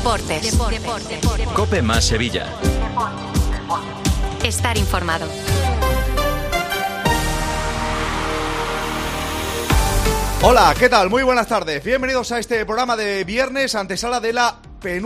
Deportes. COPE más Sevilla. Estar informado. Hola, ¿qué tal? Muy buenas tardes. Bienvenidos a este programa de viernes, antesala de la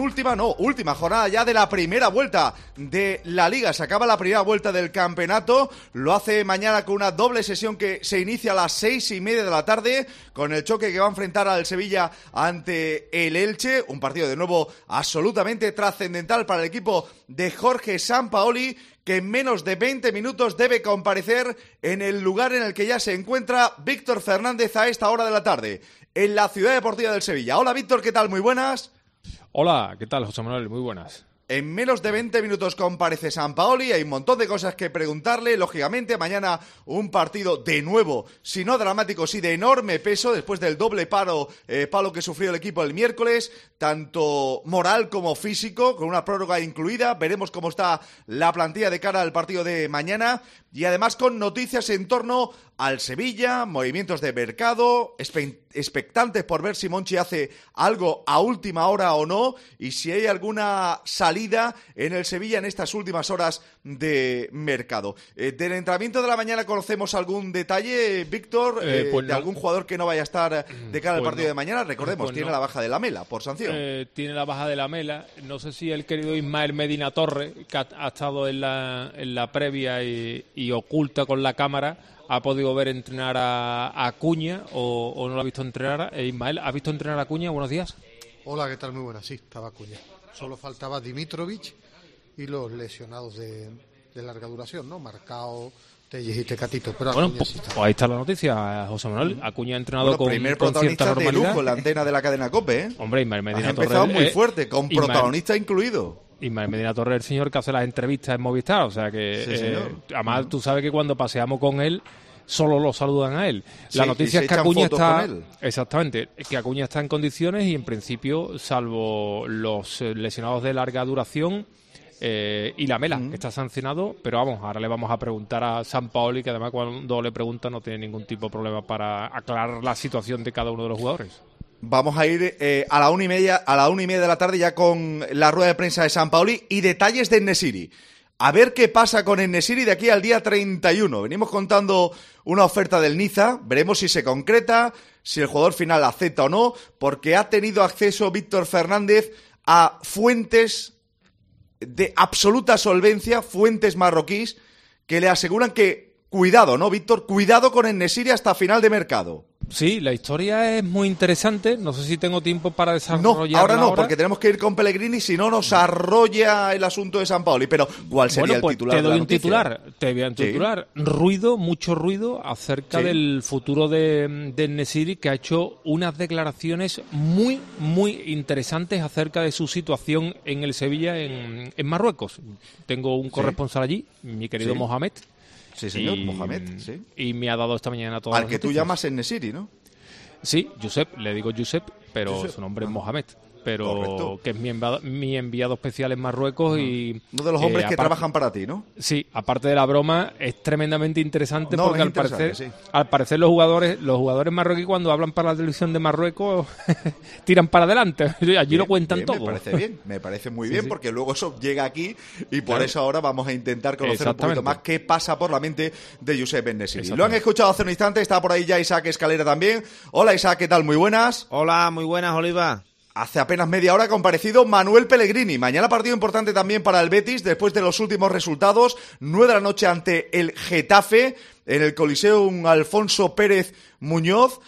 última jornada ya de la primera vuelta de la Liga. Se acaba la primera vuelta del campeonato. Lo hace mañana con una doble sesión que se inicia a las 6:30 de la tarde con el choque que va a enfrentar al Sevilla ante el Elche. Un partido de nuevo absolutamente trascendental para el equipo de Jorge Sampaoli, que en menos de 20 minutos debe comparecer en el lugar en el que ya se encuentra Víctor Fernández a esta hora de la tarde, en la Ciudad Deportiva del Sevilla. Hola Víctor, ¿qué tal? Muy buenas. Hola, ¿qué tal, José Manuel? Muy buenas. En menos de 20 minutos comparece Sampaoli, hay un montón de cosas que preguntarle. Lógicamente, mañana un partido de nuevo, si no dramático, sí de enorme peso, después del doble palo que sufrió el equipo el miércoles, tanto moral como físico, con una prórroga incluida. Veremos cómo está la plantilla de cara al partido de mañana, y además con noticias en torno al Sevilla, movimientos de mercado, expectantes por ver si Monchi hace algo a última hora o no, y si hay alguna salida en el Sevilla en estas últimas horas de mercado. Del entrenamiento de la mañana, ¿conocemos algún detalle, Víctor, pues de algún jugador que no vaya a estar de cara al partido de mañana? Recordemos, tiene la baja de Lamela por sanción. Tiene la baja de Lamela. No sé si el querido Ismael Medina Torres, que ha estado en la previa y oculta con la cámara, ha podido ver entrenar a Acuña o no lo ha visto entrenar. Ismael, ¿has visto entrenar a Acuña? Buenos días. Hola, ¿qué tal? Muy buenas. Sí, estaba Acuña. Solo faltaba Dimitrovic y los lesionados de larga duración, ¿no? Marcao, Telles y Tecatito. Pero bueno, pues ahí está la noticia, José Manuel. Acuña ha entrenado con primer cierta protagonista de normalidad. lujo en la antena de la cadena COPE, ¿eh? Hombre, Ismael Medina Has Torres empezado muy fuerte, con Ismael, protagonista incluido. Ismael Medina Torres es el señor que hace las entrevistas en Movistar, o sea que Sí, señor. además tú sabes que cuando paseamos con él solo lo saludan a él. La Sí, noticia y es se que echan Acuña fotos está con él. exactamente, que Acuña está en condiciones y en principio, salvo los lesionados de larga duración y Lamela, que está sancionado, pero vamos, ahora le vamos a preguntar a Sampaoli, que además cuando le pregunta no tiene ningún tipo de problema para aclarar la situación de cada uno de los jugadores. Vamos a ir a la 1:30 de la tarde ya con la rueda de prensa de Sampaoli y detalles de En-Nesyri. A ver qué pasa con En-Nesyri de aquí al día 31. Venimos contando una oferta del Niza, veremos si se concreta, si el jugador final acepta o no, porque ha tenido acceso Víctor Fernández a fuentes de absoluta solvencia, fuentes marroquíes, que le aseguran que, cuidado, ¿no, Víctor? Cuidado con En-Nesyri hasta final de mercado. Sí, la historia es muy interesante. No sé si tengo tiempo para No, desarrollarla. ahora no, porque tenemos que ir con Pellegrini, si no nos arrolla el asunto de Sampaoli. Pero, ¿cuál sería bueno, pues el titular te de la doy noticia? Te voy a un Sí. titular. Mucho ruido acerca Sí. del futuro de En-Nesyri, que ha hecho unas declaraciones muy, muy interesantes acerca de su situación en el Sevilla, en Marruecos. Tengo un corresponsal allí, mi querido Sí. Mohamed. Sí, señor, Mohamed, sí. Y me ha dado esta mañana todas Al las que tú noticias. llamas En-Nesyri, ¿no? Sí, Josep, le digo Josep, pero Josep. su nombre es Mohamed. Pero Correcto. que es mi enviado especial en Marruecos y... Uno de los hombres que aparte- trabajan para ti, ¿no? Sí, aparte de la broma, es tremendamente interesante No, porque es al interesante, parecer, sí. al parecer los jugadores marroquíes cuando hablan para la televisión de Marruecos tiran para adelante. Allí Bien, lo cuentan bien, todo. Me parece bien, me parece muy Sí, bien, sí. porque luego eso llega aquí y por Claro. eso ahora vamos a intentar conocer un poquito Exactamente. más qué pasa por la mente de Josep En-Nesyri. Lo han Exactamente. escuchado hace un instante, está por ahí ya Isaac Escalera también. Hola Isaac, ¿qué tal? Muy buenas. Hola, muy buenas, Oliva. Hace apenas media hora ha comparecido Manuel Pellegrini. Mañana partido importante también para el Betis, después de los últimos resultados. 9 de la noche ante el Getafe, en el Coliseum Alfonso Pérez Muñoz.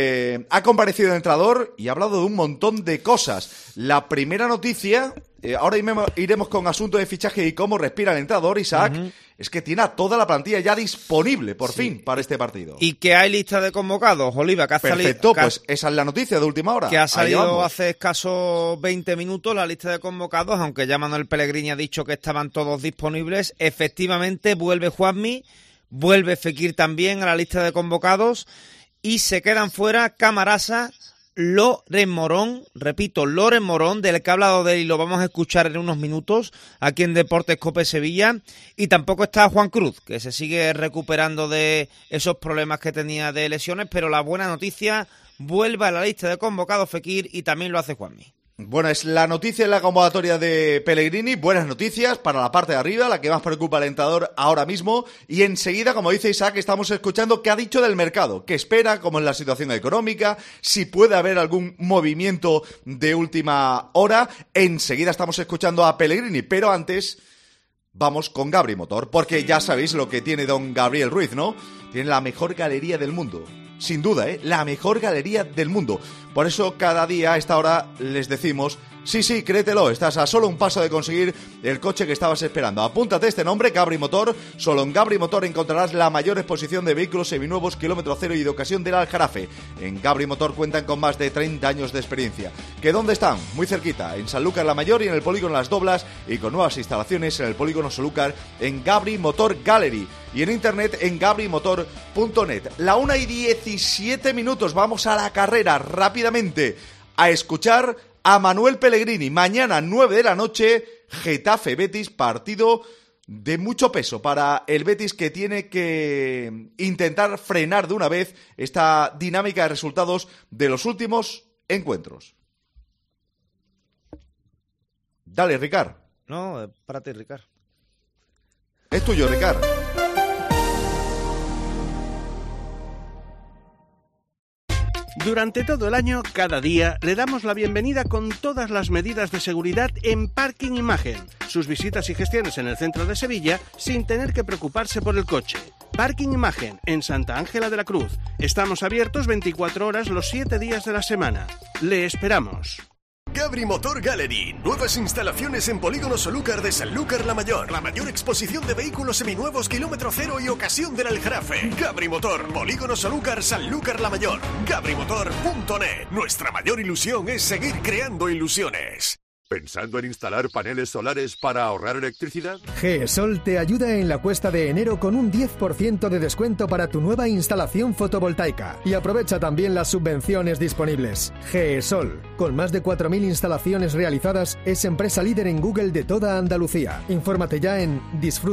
Ha comparecido el entrenador y ha hablado de un montón de cosas. La primera noticia, ahora iremos con asunto de fichaje y cómo respira el entrenador, Isaac, es que tiene a toda la plantilla ya disponible, por fin, para este partido. Y que hay lista de convocados, Oliva, que ha Perfecto, salido, pues esa es la noticia de última hora. que ha Ahí salido vamos. hace escasos 20 minutos la lista de convocados, aunque ya Manuel Pellegrini ha dicho que estaban todos disponibles. Efectivamente, vuelve Juanmi, vuelve Fekir también a la lista de convocados y se quedan fuera Camarasa, Loren Morón, repito, Loren Morón, del que ha hablado de él y lo vamos a escuchar en unos minutos aquí en Deportes COPE Sevilla, y tampoco está Juan Cruz, que se sigue recuperando de esos problemas que tenía de lesiones, pero la buena noticia, vuelve a la lista de convocados Fekir y también lo hace Juanmi. Bueno, es la noticia en la convocatoria de Pellegrini. Buenas noticias para la parte de arriba, la que más preocupa al entrenador ahora mismo. Y enseguida, como dice Isaac, estamos escuchando qué ha dicho del mercado, qué espera, cómo es la situación económica, si puede haber algún movimiento de última hora. Enseguida estamos escuchando a Pellegrini, pero antes vamos con Gabri Motor, porque ya sabéis lo que tiene don Gabriel Ruiz, ¿no? Tiene la mejor galería del mundo. Sin duda, la mejor galería del mundo. Por eso cada día a esta hora les decimos, sí, créetelo, estás a solo un paso de conseguir el coche que estabas esperando. Apúntate este nombre, Gabri Motor. Solo en Gabri Motor encontrarás la mayor exposición de vehículos seminuevos, kilómetro cero y de ocasión del Aljarafe. En Gabri Motor cuentan con más de 30 años de experiencia. ¿Que dónde están? Muy cerquita, en Sanlúcar la Mayor y en el polígono Las Doblas, y con nuevas instalaciones en el polígono Sanlúcar en Gabri Motor Gallery. Y en internet en gabrimotor.net. La 1:17, vamos a la carrera rápidamente a escuchar a Manuel Pellegrini. Mañana 9 de la noche, Getafe Betis, partido de mucho peso para el Betis, que tiene que intentar frenar de una vez esta dinámica de resultados de los últimos encuentros. Dale, Ricard. No, para ti, Ricard. Es tuyo, Ricard. Durante todo el año, cada día, le damos la bienvenida con todas las medidas de seguridad en Parking Imagen. Sus visitas y gestiones en el centro de Sevilla sin tener que preocuparse por el coche. Parking Imagen, en Santa Ángela de la Cruz. Estamos abiertos 24 horas los 7 días de la semana. Le esperamos. Gabri Motor Gallery, nuevas instalaciones en Polígono Sanlúcar de Sanlúcar la Mayor. La mayor exposición de vehículos seminuevos, kilómetro cero y ocasión del Aljarafe. Gabri Motor, Polígono Sanlúcar, Sanlúcar la Mayor. Gabrimotor.net. Nuestra mayor ilusión es seguir creando ilusiones. ¿Pensando en instalar paneles solares para ahorrar electricidad? GESOL te ayuda en la cuesta de enero con un 10% de descuento para tu nueva instalación fotovoltaica. Y aprovecha también las subvenciones disponibles. GESOL, con más de 4.000 instalaciones realizadas, es empresa líder en Google de toda Andalucía. Infórmate ya en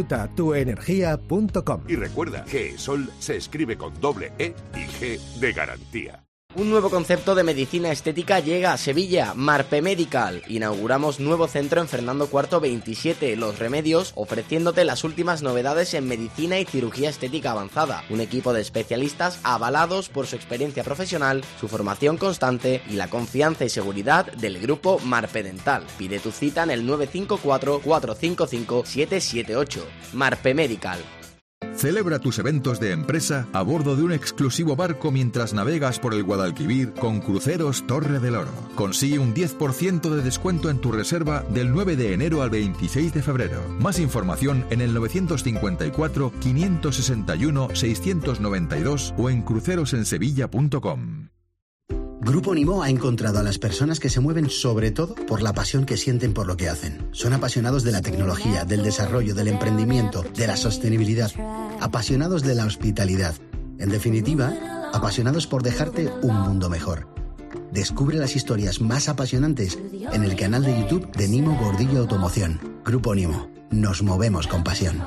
disfrutatuenergia.com. Y recuerda, GESOL se escribe con doble E y G de garantía. Un nuevo concepto de medicina estética llega a Sevilla, Marpe Medical. Inauguramos nuevo centro en Fernando IV 27, Los Remedios, ofreciéndote las últimas novedades en medicina y cirugía estética avanzada. Un equipo de especialistas avalados por su experiencia profesional, su formación constante y la confianza y seguridad del grupo Marpe Dental. Pide tu cita en el 954 455 778. Marpe Medical. Celebra tus eventos de empresa a bordo de un exclusivo barco mientras navegas por el Guadalquivir con Cruceros Torre del Oro. Consigue un 10% de descuento en tu reserva del 9 de enero al 26 de febrero. Más información en el 954 561 692 o en crucerosensevilla.com. Grupo Nimo ha encontrado a las personas que se mueven sobre todo por la pasión que sienten por lo que hacen. Son apasionados de la tecnología, del desarrollo, del emprendimiento, de la sostenibilidad. Apasionados de la hospitalidad. En definitiva, apasionados por dejarte un mundo mejor. Descubre las historias más apasionantes en el canal de YouTube de Nimo Gordillo Automoción. Grupo Nimo. Nos movemos con pasión.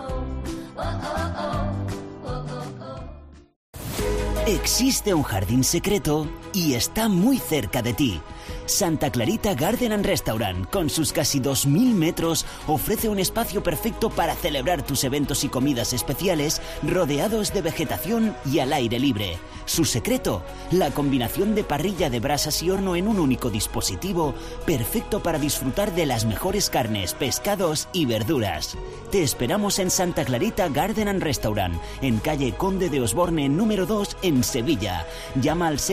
Existe un jardín secreto y está muy cerca de ti. Santa Clarita Garden and Restaurant, con sus casi 2.000 metros, ofrece un espacio perfecto para celebrar tus eventos y comidas especiales rodeados de vegetación y al aire libre. Su secreto, la combinación de parrilla de brasas y horno en un único dispositivo, perfecto para disfrutar de las mejores carnes, pescados y verduras. Te esperamos en Santa Clarita Garden and Restaurant, en calle Conde de Osborne número 2 en Sevilla. Llama al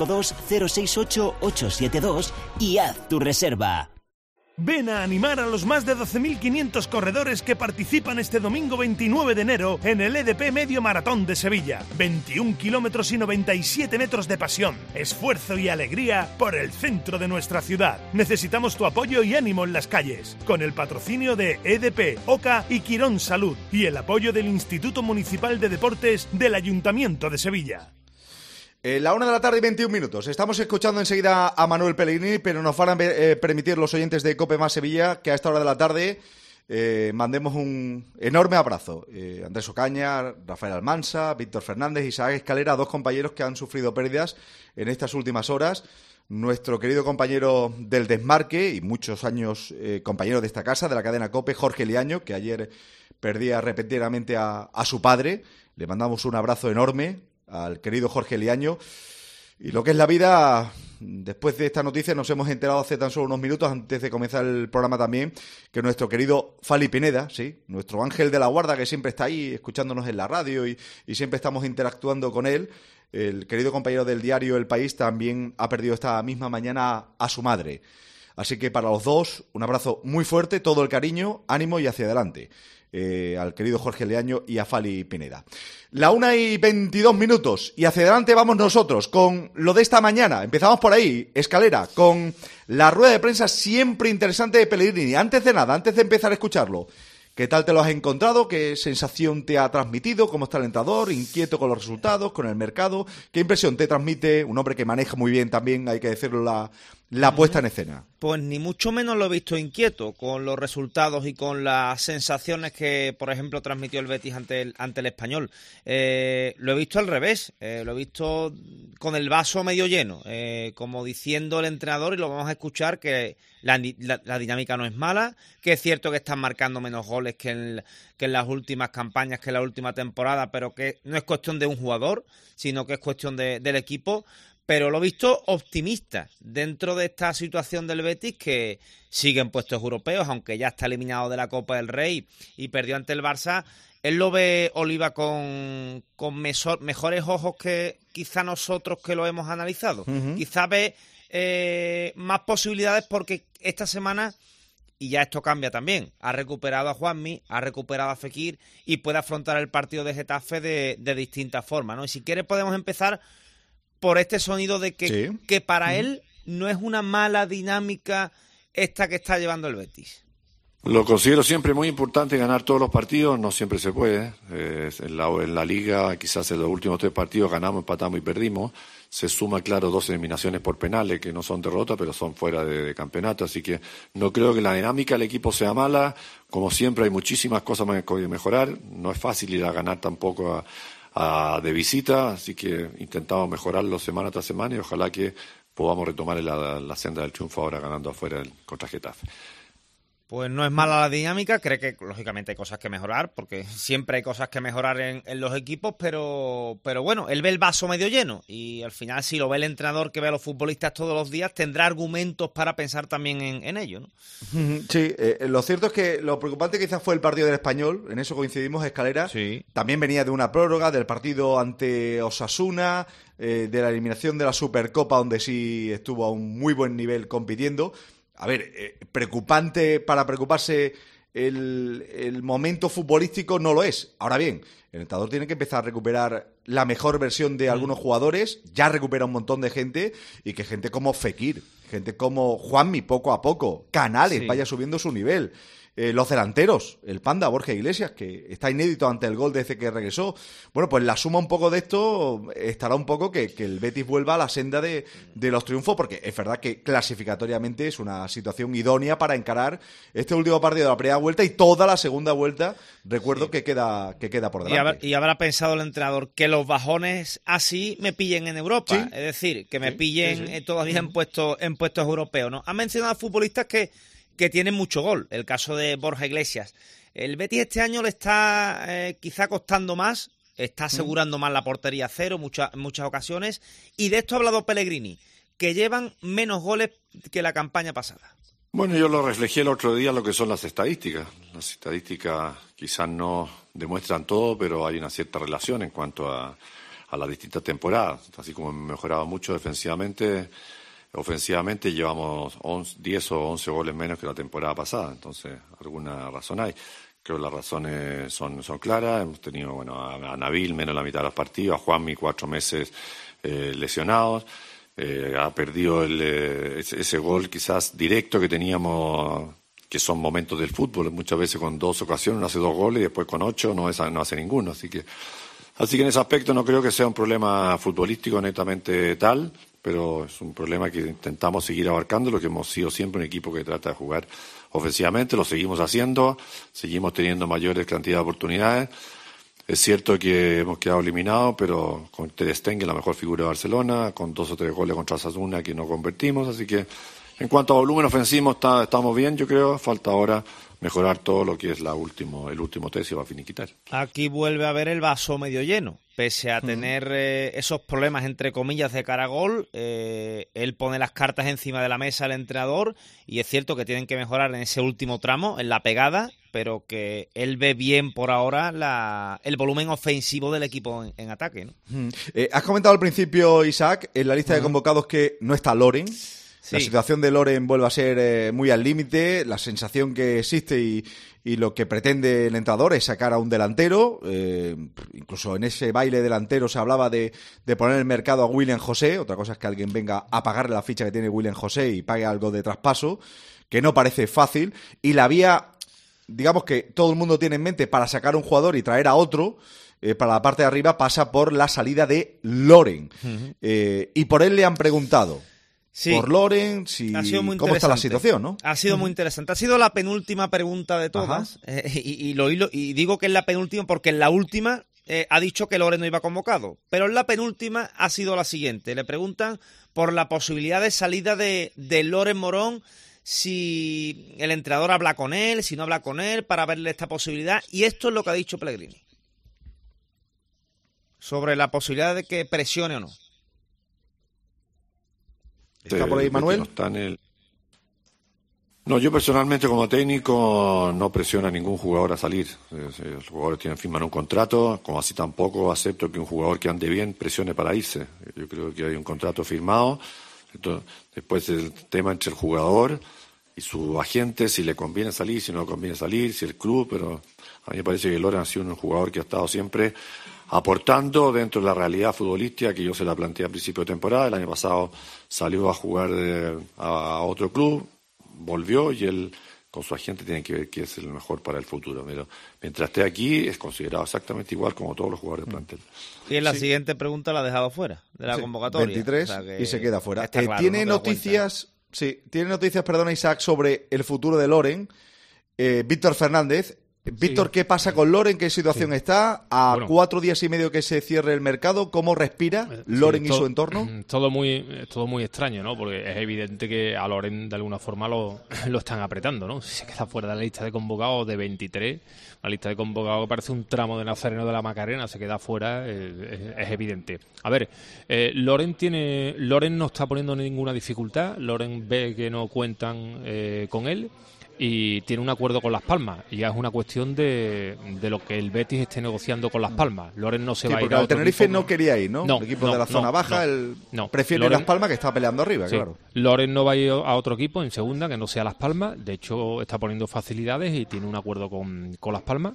652-068-872 y haz tu reserva. Ven a animar a los más de 12.500 corredores que participan este domingo 29 de enero en el EDP Medio Maratón de Sevilla. 21 kilómetros y 97 metros de pasión, esfuerzo y alegría por el centro de nuestra ciudad. Necesitamos tu apoyo y ánimo en las calles, con el patrocinio de EDP, OCA y Quirón Salud, y el apoyo del Instituto Municipal de Deportes del Ayuntamiento de Sevilla. La 1 de la tarde y 21 minutos. Estamos escuchando enseguida a Manuel Pellegrini, pero nos van a permitir los oyentes de COPE Más Sevilla que a esta hora de la tarde mandemos un enorme abrazo. Andrés Ocaña, Rafael Almansa, Víctor Fernández, Isaac Escalera, dos compañeros que han sufrido pérdidas en estas últimas horas. nuestro querido compañero del Desmarque y muchos años compañero de esta casa, de la cadena COPE, Jorge Liaño, que ayer perdía repentinamente a su padre. Le mandamos un abrazo enorme al querido Jorge Liaño. Y lo que es la vida, después de esta noticia nos hemos enterado hace tan solo unos minutos, antes de comenzar el programa también, que nuestro querido Fali Pineda, sí, nuestro ángel de la guarda, que siempre está ahí escuchándonos en la radio y siempre estamos interactuando con él, el querido compañero del diario El País, también ha perdido esta misma mañana a su madre. Así que para los dos, un abrazo muy fuerte, todo el cariño, ánimo y hacia adelante. Al querido Jorge Liaño y a Fali Pineda. 1:22 y hacia adelante vamos nosotros con lo de esta mañana. Empezamos por ahí, escalera, con la rueda de prensa siempre interesante de Pellegrini. Antes de nada, antes de empezar a escucharlo, ¿qué tal te lo has encontrado? ¿Qué sensación te ha transmitido? ¿Cómo está el entrenador? ¿Inquieto con los resultados, con el mercado? ¿Qué impresión te transmite un hombre que maneja muy bien también, hay que decirlo, la puesta en escena? Pues ni mucho menos lo he visto inquieto con los resultados y con las sensaciones que, por ejemplo, transmitió el Betis ante el Español. Lo he visto al revés, lo he visto con el vaso medio lleno, como diciendo el entrenador, y lo vamos a escuchar, que la dinámica no es mala, que es cierto que están marcando menos goles que en las últimas campañas, que en la última temporada, pero que no es cuestión de un jugador, sino que es cuestión del equipo. Pero lo he visto optimista dentro de esta situación del Betis, que sigue en puestos europeos, aunque ya está eliminado de la Copa del Rey y perdió ante el Barça. Él lo ve, Oliva, con mejores ojos que quizá nosotros que lo hemos analizado. Uh-huh. Quizá ve más posibilidades porque esta semana, y ya esto cambia también, ha recuperado a Juanmi, ha recuperado a Fekir y puede afrontar el partido de Getafe de distintas formas, ¿no? Y si quiere podemos empezar por este sonido de que para él no es una mala dinámica esta que está llevando el Betis. Lo considero siempre muy importante ganar todos los partidos, no siempre se puede. En la Liga, quizás en los últimos 3 partidos ganamos, empatamos y perdimos. Se suma, claro, 2 eliminaciones por penales, que no son derrotas, pero son fuera de campeonato. Así que no creo que la dinámica del equipo sea mala. Como siempre, hay muchísimas cosas que mejorar. No es fácil ir a ganar tampoco de visita, así que intentamos mejorarlo semana tras semana y ojalá que podamos retomar la senda del triunfo ahora ganando afuera contra Getafe. Pues no es mala la dinámica, cree que lógicamente hay cosas que mejorar, porque siempre hay cosas que mejorar en los equipos, pero bueno, él ve el vaso medio lleno y al final si lo ve el entrenador que ve a los futbolistas todos los días, tendrá argumentos para pensar también en ello, ¿no? Sí, lo cierto es que lo preocupante quizás fue el partido del Español, en eso coincidimos, Escalera. Sí. También venía de una prórroga, del partido ante Osasuna, de la eliminación de la Supercopa, donde sí estuvo a un muy buen nivel compitiendo. A ver, preocupante para preocuparse el momento futbolístico no lo es. Ahora bien, el entrenador tiene que empezar a recuperar la mejor versión de algunos jugadores, ya recupera un montón de gente, y que gente como Fekir, gente como Juanmi poco a poco, Canales vaya subiendo su nivel. Los delanteros, el Panda, Borja Iglesias, que está inédito ante el gol desde que regresó. Bueno, pues la suma un poco de esto estará un poco que el Betis vuelva a la senda de los triunfos, porque es verdad que clasificatoriamente es una situación idónea para encarar este último partido de la primera vuelta y toda la segunda vuelta, recuerdo que queda por delante. Y habrá pensado el entrenador que los bajones así me pillen en Europa, es decir, que me pillen todavía en puestos europeos, ¿no? Ha mencionado a futbolistas que tienen mucho gol, el caso de Borja Iglesias. El Betis este año le está quizá costando más, está asegurando más la portería cero en muchas ocasiones, y de esto ha hablado Pellegrini, que llevan menos goles que la campaña pasada. Bueno, yo lo reflejé el otro día lo que son las estadísticas. Las estadísticas quizás no demuestran todo, pero hay una cierta relación en cuanto a las distintas temporadas. Así como hemos mejorado mucho defensivamente, ofensivamente llevamos 10 o 11 goles menos que la temporada pasada, entonces alguna razón hay. Creo que las razones son claras. Hemos tenido a Nabil menos la mitad de los partidos, a Juanmi 4 meses lesionados, ha perdido ese gol quizás directo que teníamos, que son momentos del fútbol, muchas veces con 2 ocasiones uno hace 2 goles y después con 8 no hace ninguno, así que en ese aspecto no creo que sea un problema futbolístico netamente tal, pero es un problema que intentamos seguir abarcando, lo que hemos sido siempre un equipo que trata de jugar ofensivamente, lo seguimos haciendo, seguimos teniendo mayores cantidades de oportunidades. Es cierto que hemos quedado eliminados, pero con Ter Stegen, la mejor figura de Barcelona, con 2 o 3 goles contra Osasuna que no convertimos, así que en cuanto a volumen ofensivo estamos bien, yo creo. Falta ahora mejorar todo lo que es el último tercio para finiquitar. Aquí vuelve a ver el vaso medio lleno. Pese a tener esos problemas, entre comillas, de cara a gol, él pone las cartas encima de la mesa al entrenador, y es cierto que tienen que mejorar en ese último tramo, en la pegada, pero que él ve bien por ahora el volumen ofensivo del equipo en ataque, ¿no? Has comentado al principio, Isaac, en la lista de convocados que no está Loren. Sí. La situación de Loren vuelve a ser muy al límite. La sensación que existe y lo que pretende el entrenador es sacar a un delantero. Incluso en ese baile delantero se hablaba de poner en el mercado a William José. Otra cosa es que alguien venga a pagarle la ficha que tiene William José y pague algo de traspaso, que no parece fácil. Y la vía, digamos, que todo el mundo tiene en mente para sacar a un jugador y traer a otro, para la parte de arriba, pasa por la salida de Loren. Y por él le han preguntado... Sí. Por Loren, cómo está la situación, ¿no? Ha sido muy interesante. Ha sido la penúltima pregunta de todas. Y digo que es la penúltima porque en la última ha dicho que Loren no iba convocado. Pero en la penúltima ha sido la siguiente. Le preguntan por la posibilidad de salida de Loren Morón, si el entrenador habla con él, si no habla con él, para verle esta posibilidad. Y esto es lo que ha dicho Pellegrini sobre la posibilidad de que presione o no. ¿Está por ahí Manuel? No, yo personalmente como técnico no presiono a ningún jugador a salir. Los jugadores firman un contrato, como así tampoco acepto que un jugador que ande bien presione para irse. Yo creo que hay un contrato firmado. Entonces, después el tema entre el jugador y su agente, si le conviene salir, si no le conviene salir, si el club, pero a mí me parece que Loren ha sido un jugador que ha estado siempre aportando dentro de la realidad futbolística que yo se la planteé a principio de temporada. El año pasado salió a jugar a otro club, volvió y él con su agente tiene que ver qué es el mejor para el futuro. Pero mientras esté aquí es considerado exactamente igual como todos los jugadores del plantel. Y en la siguiente pregunta la ha dejado fuera de la convocatoria. 23 y se queda fuera. Claro, tiene noticias, Isaac, sobre el futuro de Loren. Víctor Fernández. Víctor, ¿qué pasa con Loren? ¿Qué situación está? A 4 días y medio que se cierre el mercado, ¿cómo respira Loren y su entorno? Todo muy extraño, ¿no? Porque es evidente que a Loren de alguna forma lo están apretando, ¿no? Si se queda fuera de la lista de convocados de 23, la lista de convocados que parece un tramo de Nazareno de la Macarena, se queda fuera, es evidente. A ver, Loren no está poniendo ninguna dificultad, Loren ve que no cuentan con él, y tiene un acuerdo con Las Palmas, y ya es una cuestión de lo que el Betis esté negociando con Las Palmas. Loren no se va a ir a otro Tenerife equipo, no quería ir, ¿no? El equipo de la zona baja, prefiere Las Palmas, que está peleando arriba, claro. Loren no va a ir a otro equipo en segunda que no sea Las Palmas, de hecho está poniendo facilidades y tiene un acuerdo con Las Palmas,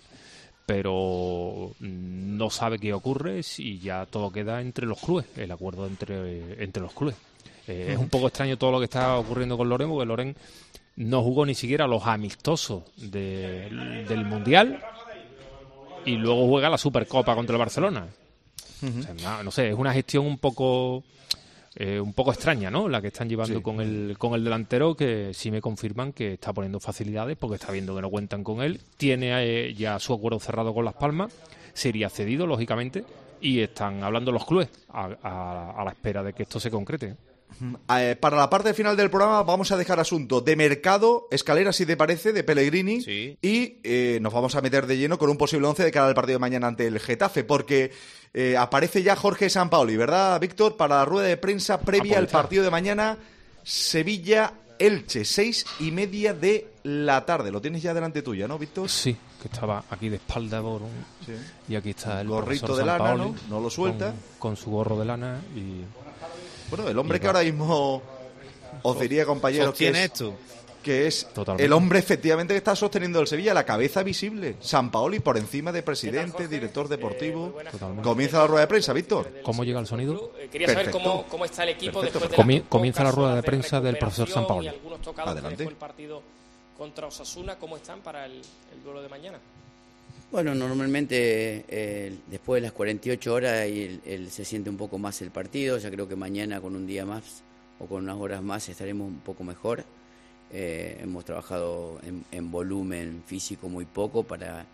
pero no sabe qué ocurre y ya todo queda entre los clubes, el acuerdo entre los clubes. Es un poco extraño todo lo que está ocurriendo con Loren, porque Loren no jugó ni siquiera los amistosos del Mundial y luego juega la Supercopa contra el Barcelona. O sea, no sé, es una gestión un poco extraña, ¿no? La que están llevando con el delantero, que sí me confirman que está poniendo facilidades porque está viendo que no cuentan con él. Tiene ya su acuerdo cerrado con Las Palmas, sería cedido, lógicamente, y están hablando los clubes a la espera de que esto se concrete. Para la parte final del programa vamos a dejar asunto de mercado, escalera, si te parece, de Pellegrini, y nos vamos a meter de lleno con un posible 11 de cara al partido de mañana ante el Getafe, porque aparece ya Jorge Sampaoli, ¿verdad, Víctor? Para la rueda de prensa previa al partido de mañana, Sevilla-Elche, 6:30 de la tarde. Lo tienes ya delante tuya, ¿no, Víctor? Sí, que estaba aquí de espalda, y aquí está el gorrito de lana, ¿no? Lo suelta. Con su gorro de lana y... Bueno, el hombre que ahora mismo os diría, compañeros, que es el hombre efectivamente que está sosteniendo el Sevilla, la cabeza visible, Sampaoli por encima de presidente, director deportivo. Comienza la rueda de prensa, Víctor. ¿Cómo llega el sonido? Quería saber cómo está el equipo después de comienza la rueda de prensa del profesor Sampaoli. Adelante. El partido contra Osasuna, ¿cómo están para el duelo de mañana? Bueno, normalmente después de las 48 horas él se siente un poco más el partido. Ya creo que mañana con un día más o con unas horas más estaremos un poco mejor. Hemos trabajado en volumen físico muy poco para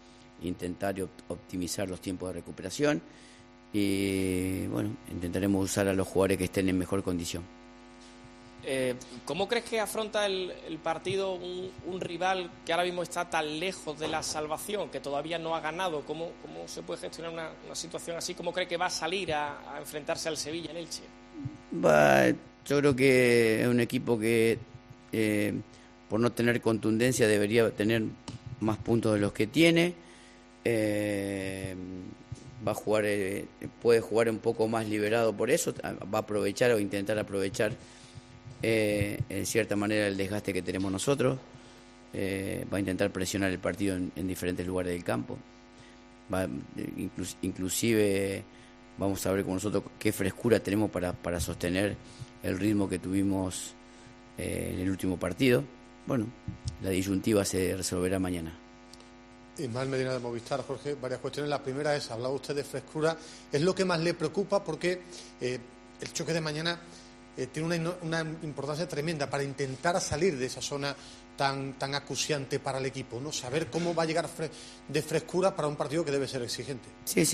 intentar optimizar los tiempos de recuperación y bueno, intentaremos usar a los jugadores que estén en mejor condición. ¿Cómo crees que afronta el partido un rival que ahora mismo está tan lejos de la salvación, que todavía no ha ganado? ¿Cómo se puede gestionar una situación así? ¿Cómo cree que va a salir a enfrentarse al Sevilla en Elche? Yo creo que es un equipo que por no tener contundencia debería tener más puntos de los que tiene. Va a jugar, puede jugar un poco más liberado por eso, va a aprovechar o intentar aprovechar en cierta manera el desgaste que tenemos nosotros, va a intentar presionar el partido en diferentes lugares del campo, inclusive vamos a ver con nosotros qué frescura tenemos para sostener el ritmo que tuvimos en el último partido. Bueno, la disyuntiva se resolverá mañana. Ismael Medina de Movistar. Jorge, varias cuestiones. La primera es, hablaba usted de frescura, es lo que más le preocupa porque el choque de mañana tiene una importancia tremenda para intentar salir de esa zona tan acuciante para el equipo, ¿no? Saber cómo va a llegar de frescura para un partido que debe ser exigente. Sí.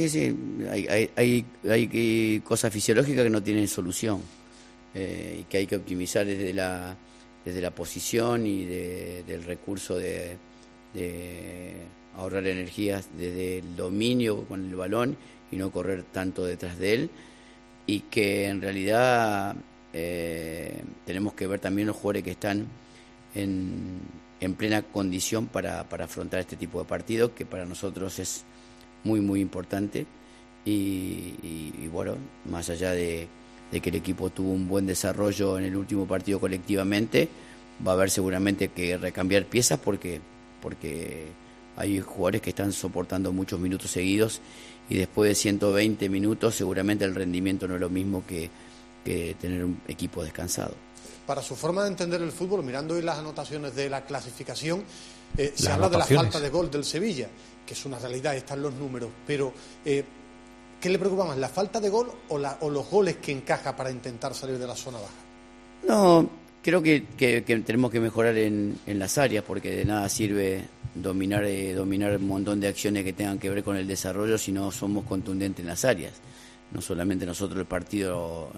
Hay cosas fisiológicas que no tienen solución y que hay que optimizar desde la posición y del recurso de ahorrar energías desde el dominio con el balón y no correr tanto detrás de él, y que en realidad tenemos que ver también los jugadores que están en plena condición para afrontar este tipo de partidos, que para nosotros es muy muy importante y bueno, más allá de que el equipo tuvo un buen desarrollo en el último partido colectivamente, va a haber seguramente que recambiar piezas porque hay jugadores que están soportando muchos minutos seguidos y después de 120 minutos seguramente el rendimiento no es lo mismo que tener un equipo descansado. Para su forma de entender el fútbol, mirando hoy las anotaciones de la clasificación, se habla de la falta de gol del Sevilla, que es una realidad, están los números, pero ¿qué le preocupa más, la falta de gol o los goles que encaja para intentar salir de la zona baja? No, creo que tenemos que mejorar en las áreas, porque de nada sirve dominar un montón de acciones que tengan que ver con el desarrollo si no somos contundentes en las áreas. No solamente nosotros el partido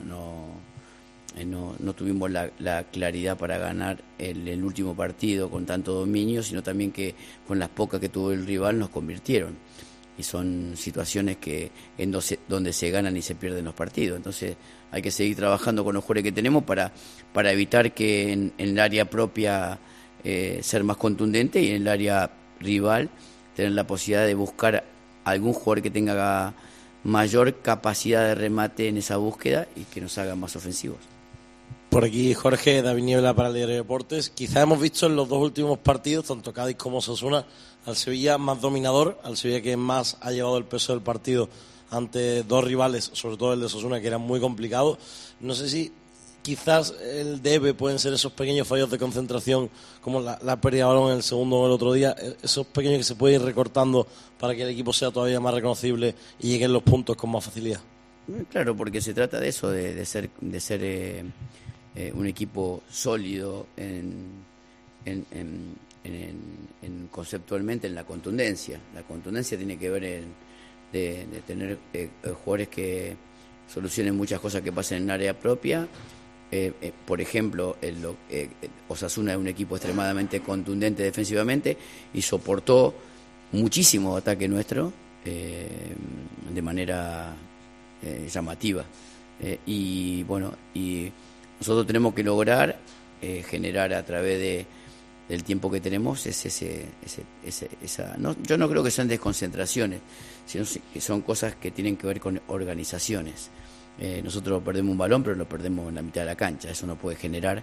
no tuvimos la claridad para ganar el último partido con tanto dominio, sino también que con las pocas que tuvo el rival nos convirtieron. Y son situaciones donde se ganan y se pierden los partidos. Entonces hay que seguir trabajando con los jugadores que tenemos para evitar que en el área propia ser más contundente y en el área rival tener la posibilidad de buscar algún jugador que tenga mayor capacidad de remate en esa búsqueda y que nos haga más ofensivos. Por aquí Jorge, David Niebla para el Diario de Deportes. Quizá hemos visto en los dos últimos partidos, tanto Cádiz como Osasuna, al Sevilla más dominador, al Sevilla que más ha llevado el peso del partido ante dos rivales, sobre todo el de Osasuna, que era muy complicado. No sé si quizás el debe pueden ser esos pequeños fallos de concentración, como la pérdida de balón en el segundo o el otro día, esos pequeños que se pueden ir recortando para que el equipo sea todavía más reconocible y lleguen los puntos con más facilidad. Claro, porque se trata de eso, de ser un equipo sólido conceptualmente en la contundencia. La contundencia tiene que ver de tener jugadores que solucionen muchas cosas que pasan en el área propia. Por ejemplo, Osasuna es un equipo extremadamente contundente defensivamente y soportó muchísimo ataque nuestro de manera llamativa. Y bueno, y nosotros tenemos que lograr generar a través del tiempo que tenemos yo no creo que sean desconcentraciones, sino que son cosas que tienen que ver con organizaciones. Nosotros perdemos un balón, pero lo perdemos en la mitad de la cancha. Eso no puede generar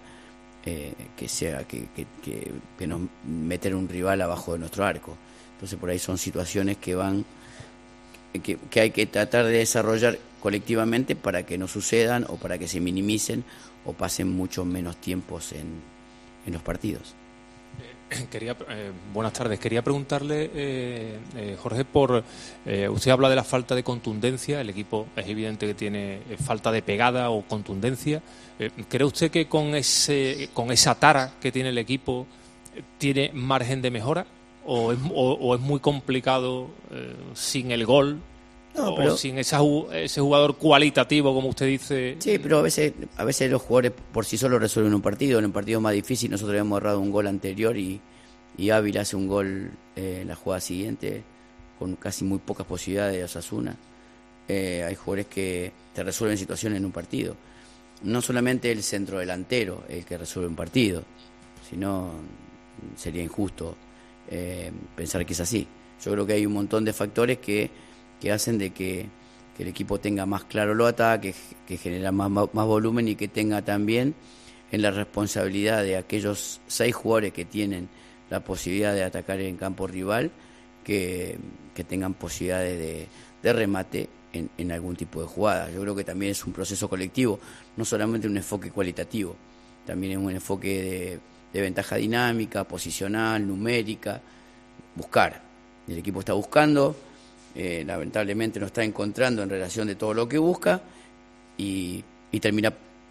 que nos meter un rival abajo de nuestro arco. Entonces por ahí son situaciones que hay que tratar de desarrollar colectivamente para que no sucedan o para que se minimicen o pasen mucho menos tiempos en los partidos. Buenas tardes. Quería preguntarle, Jorge, usted habla de la falta de contundencia. El equipo es evidente que tiene falta de pegada o contundencia. ¿Cree usted que con esa tara que tiene el equipo tiene margen de mejora o es muy complicado sin el gol? No, o sin ese jugador cualitativo, como usted dice. Sí, pero a veces los jugadores por sí solos resuelven un partido. En un partido más difícil nosotros habíamos errado un gol anterior y Ávila hace un gol en la jugada siguiente con casi muy pocas posibilidades de Osasuna. Hay jugadores que te resuelven situaciones en un partido. No solamente el centrodelantero el que resuelve un partido, sino sería injusto pensar que es así. Yo creo que hay un montón de factores que hacen de que el equipo tenga más claro los ataques, que genera más volumen y que tenga también en la responsabilidad de aquellos 6 jugadores que tienen la posibilidad de atacar en campo rival, que tengan posibilidades de remate en algún tipo de jugada. Yo creo que también es un proceso colectivo, no solamente un enfoque cualitativo, también es un enfoque de ventaja dinámica, posicional, numérica, buscar. El equipo está buscando, lamentablemente no está encontrando en relación de todo lo que busca y termina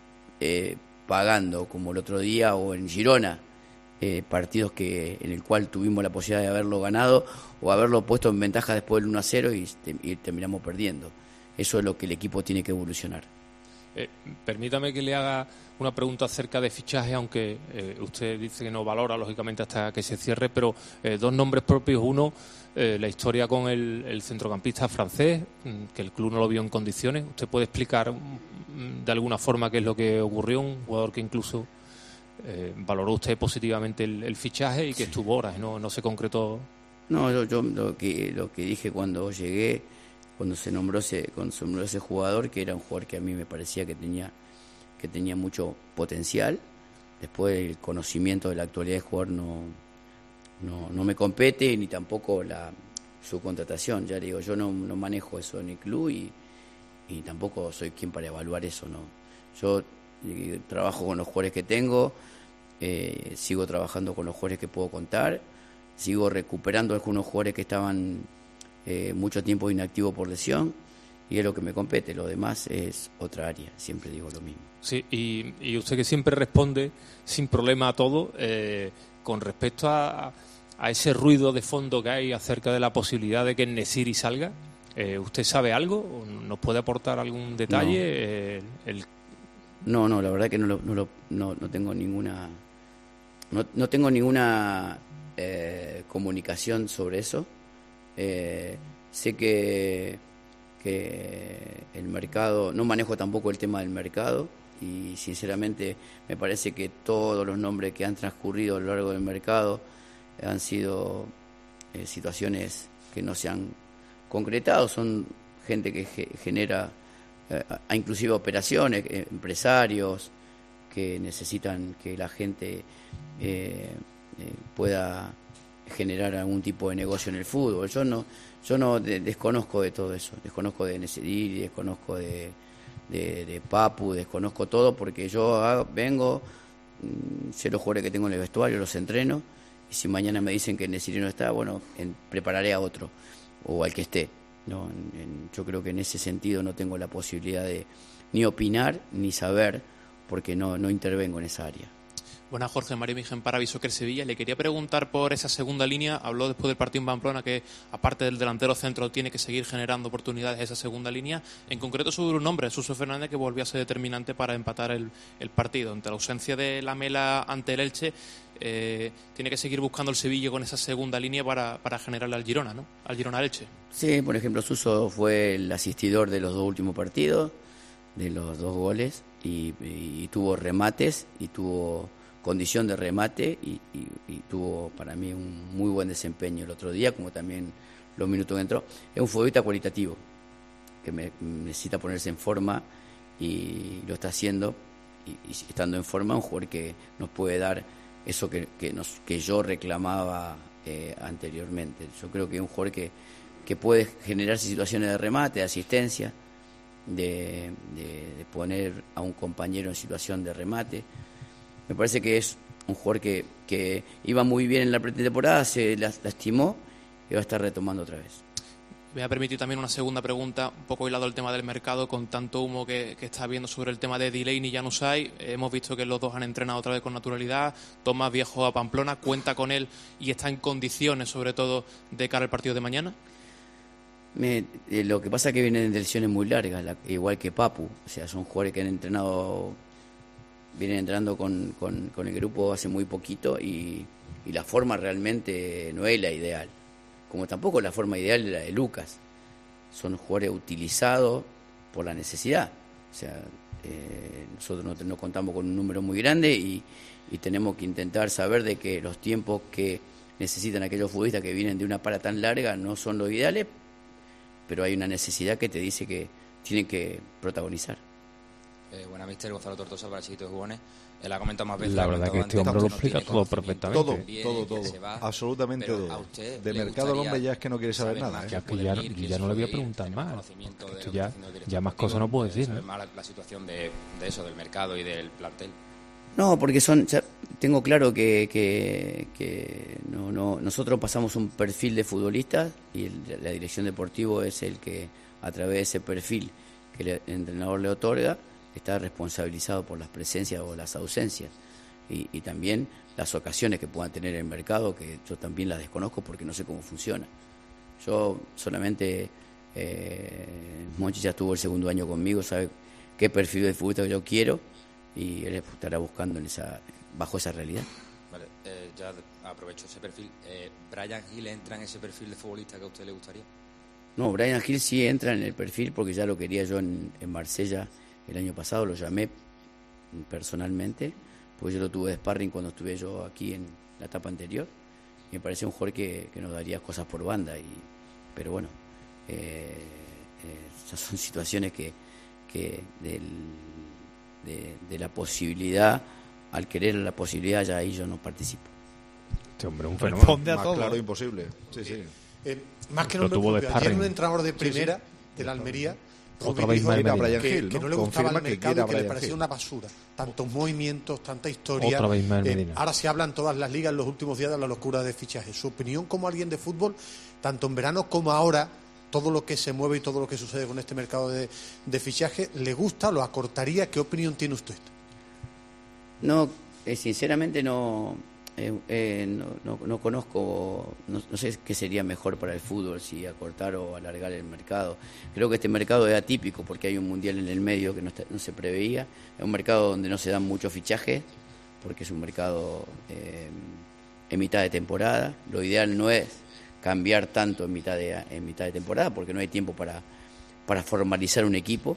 pagando, como el otro día o en Girona, partidos en el cual tuvimos la posibilidad de haberlo ganado o haberlo puesto en ventaja después del 1-0 y terminamos perdiendo. Eso es lo que el equipo tiene que evolucionar. Permítame que le haga una pregunta acerca de fichaje, aunque usted dice que no valora, lógicamente, hasta que se cierre, pero 2 nombres propios. Uno, la historia con el centrocampista francés, que el club no lo vio en condiciones. ¿Usted puede explicar de alguna forma qué es lo que ocurrió? Un jugador que incluso valoró usted positivamente el fichaje y que estuvo horas, no se concretó. No, yo lo que dije cuando llegué, cuando se nombró ese jugador, que era un jugador que a mí me parecía que tenía mucho potencial. Después el conocimiento de la actualidad del jugador no me compete, ni tampoco su contratación. Ya le digo, yo no manejo eso en el club y tampoco soy quien para evaluar eso, ¿no? Yo trabajo con los jugadores que tengo, sigo trabajando con los jugadores que puedo contar, sigo recuperando algunos jugadores que estaban mucho tiempo inactivos por lesión, y es lo que me compete. Lo demás es otra área, siempre digo lo mismo. Sí, y usted que siempre responde sin problema a todo, con respecto a ese ruido de fondo que hay acerca de la posibilidad de que En-Nesyri salga, ¿usted sabe algo? ¿Nos puede aportar algún detalle? No, la verdad que no tengo ninguna comunicación sobre eso. Sé que el mercado, no manejo tampoco el tema del mercado, y sinceramente me parece que todos los nombres que han transcurrido a lo largo del mercado han sido situaciones que no se han concretado. Son gente que genera inclusive operaciones, empresarios que necesitan que la gente pueda generar algún tipo de negocio en el fútbol. Yo no desconozco de todo eso, desconozco de En-Nesyri, desconozco de Papu, desconozco todo, porque yo vengo, sé los jugadores que tengo en el vestuario, los entreno, y si mañana me dicen que En-Nesyri no está, bueno, prepararé a otro o al que esté. No, yo creo que en ese sentido no tengo la posibilidad de ni opinar ni saber, porque no intervengo en esa área. Buenas, Jorge, Mario Miguel para Soccer Sevilla. Le quería preguntar por esa segunda línea. Habló después del partido en Pamplona que, aparte del delantero centro, tiene que seguir generando oportunidades esa segunda línea. En concreto sobre un nombre, Suso Fernández, que volvió a ser determinante para empatar el partido. Ante la ausencia de Lamela ante el Elche, tiene que seguir buscando el Sevilla con esa segunda línea para generarle al Girona, ¿no? Al Girona-Elche. Sí, por ejemplo, Suso fue el asistidor de los 2 últimos partidos, de los 2 goles, y tuvo remates, y tuvo condición de remate, y tuvo para mí un muy buen desempeño el otro día, como también los minutos que entró. Es un futbolista cualitativo que necesita ponerse en forma, y lo está haciendo, y estando en forma, un jugador que nos puede dar eso que yo reclamaba anteriormente. Yo creo que es un jugador que puede generarse situaciones de remate, de asistencia, de poner a un compañero en situación de remate. Me parece que es un jugador que iba muy bien en la pretemporada, se lastimó y va a estar retomando otra vez. Voy a permitir también una segunda pregunta, un poco hilado al tema del mercado, con tanto humo que está habiendo sobre el tema de Delaney y Januzaj. Hemos visto que los dos han entrenado otra vez con naturalidad. Tomás viajó a Pamplona, cuenta con él y está en condiciones, sobre todo, de cara al partido de mañana. Lo que pasa es que vienen de lesiones muy largas, igual que Papu. O sea, son jugadores que vienen entrenando con el grupo hace muy poquito y la forma realmente no es la ideal. Como tampoco la forma ideal es la de Lucas. Son jugadores utilizados por la necesidad. O sea, nosotros no contamos con un número muy grande y tenemos que intentar saber de que los tiempos que necesitan aquellos futbolistas que vienen de una para tan larga no son los ideales, pero hay una necesidad que te dice que tienen que protagonizar. Buenas, mister. Gonzalo Tortosa para Chiquitos Jugones. Él ha comentado más veces. La verdad que este hombre lo explica todo perfectamente. Todo. Absolutamente todo. De mercado el hombre ya es que no quiere saber nada. Ya no le voy a preguntar más. Esto ya más cosas no puedo decir, ¿no? La situación de eso, del mercado y del plantel. No, porque tengo claro que nosotros pasamos un perfil de futbolistas y la dirección deportiva es el que, a través de ese perfil que el entrenador le otorga, está responsabilizado por las presencias o las ausencias y también las ocasiones que puedan tener en el mercado, que yo también las desconozco porque no sé cómo funciona. Yo solamente, Monchi ya estuvo el segundo año conmigo, sabe qué perfil de futbolista yo quiero y él estará buscando bajo esa realidad. Vale, ya aprovecho ese perfil. ¿Brian Hill entra en ese perfil de futbolista que a usted le gustaría? No, Brian Hill sí entra en el perfil porque ya lo quería yo en Marsella el año pasado, lo llamé personalmente, porque yo lo tuve de sparring cuando estuve yo aquí en la etapa anterior, y me parece un jugador que nos daría cosas por banda, pero bueno, esas son situaciones que de la posibilidad, al querer la posibilidad, ya ahí yo no participo. Este hombre es un fenómeno. Más claro imposible. Sí. Más que nombre propio. Ayer un entrenador de primera de la Almería otra vez más Brian Hill, que no le gustaba el mercado y que le parecía una basura. Tantos movimientos, tanta historia. Otra vez Medina. Ahora se habla en todas las ligas en los últimos días de la locura de fichajes. Su opinión como alguien de fútbol, tanto en verano como ahora, todo lo que se mueve y todo lo que sucede con este mercado de fichajes, ¿le gusta? ¿Lo acortaría? ¿Qué opinión tiene usted? No, sinceramente no conozco, no sé qué sería mejor para el fútbol, si acortar o alargar el mercado. Creo que este mercado es atípico porque hay un mundial en el medio que no se preveía. Es un mercado donde no se dan muchos fichajes porque es un mercado en mitad de temporada. Lo ideal no es cambiar tanto en mitad de temporada porque no hay tiempo para formalizar un equipo.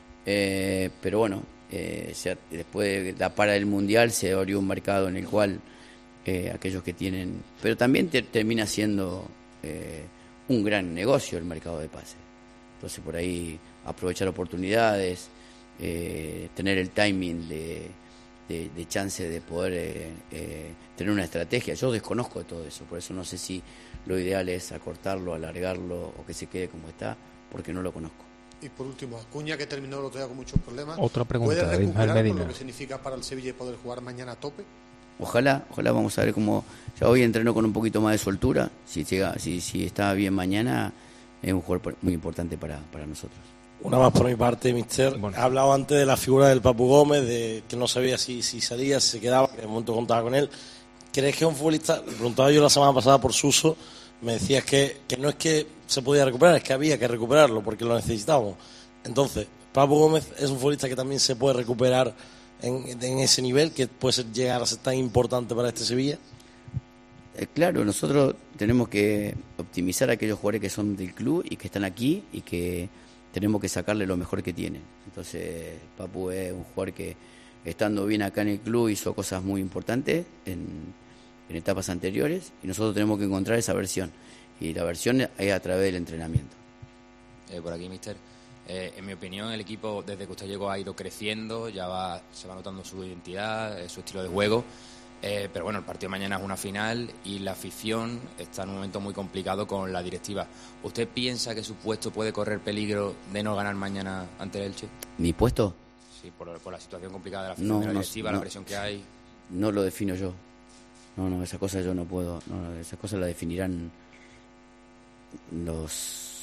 Pero bueno, después de la para del mundial se abrió un mercado en el cual aquellos que tienen, pero también termina siendo un gran negocio el mercado de pases. Entonces por ahí aprovechar oportunidades, tener el timing de chance de poder tener una estrategia. Yo desconozco de todo eso, por eso no sé si lo ideal es acortarlo, alargarlo o que se quede como está, porque no lo conozco. Y por último, Acuña, que terminó el otro día con muchos problemas. Otra pregunta, ¿puede recuperar Medina, lo que significa para el Sevilla poder jugar mañana a tope? Ojalá, vamos a ver cómo. Ya hoy entreno con un poquito más de soltura. Si está bien mañana, es un jugador muy importante para nosotros. Una más por mi parte, mister. Bueno. Ha hablado antes de la figura del Papu Gómez, de que no sabía si salía, si se quedaba, que en el momento contaba con él. ¿Crees que es un futbolista? Le preguntaba yo la semana pasada por Suso, me decías que no es que se podía recuperar, es que había que recuperarlo porque lo necesitábamos. Entonces, Papu Gómez es un futbolista que también se puede recuperar en ese nivel, que puede llegar a ser tan importante para este Sevilla. Claro, nosotros tenemos que optimizar a aquellos jugadores que son del club y que están aquí y que tenemos que sacarle lo mejor que tienen. Entonces, Papu es un jugador que, estando bien acá en el club, hizo cosas muy importantes en etapas anteriores y nosotros tenemos que encontrar esa versión. Y la versión es a través del entrenamiento. Por aquí, mister. En mi opinión, el equipo, desde que usted llegó, ha ido creciendo, se va notando su identidad, su estilo de juego. Pero bueno, el partido de mañana es una final y la afición está en un momento muy complicado con la directiva. ¿Usted piensa que su puesto puede correr peligro de no ganar mañana ante el Elche? ¿Mi puesto? Sí, por la situación complicada de la afición, de la directiva, la presión que hay. No lo defino yo. No, esas cosas yo no puedo. No, esas cosas las definirán los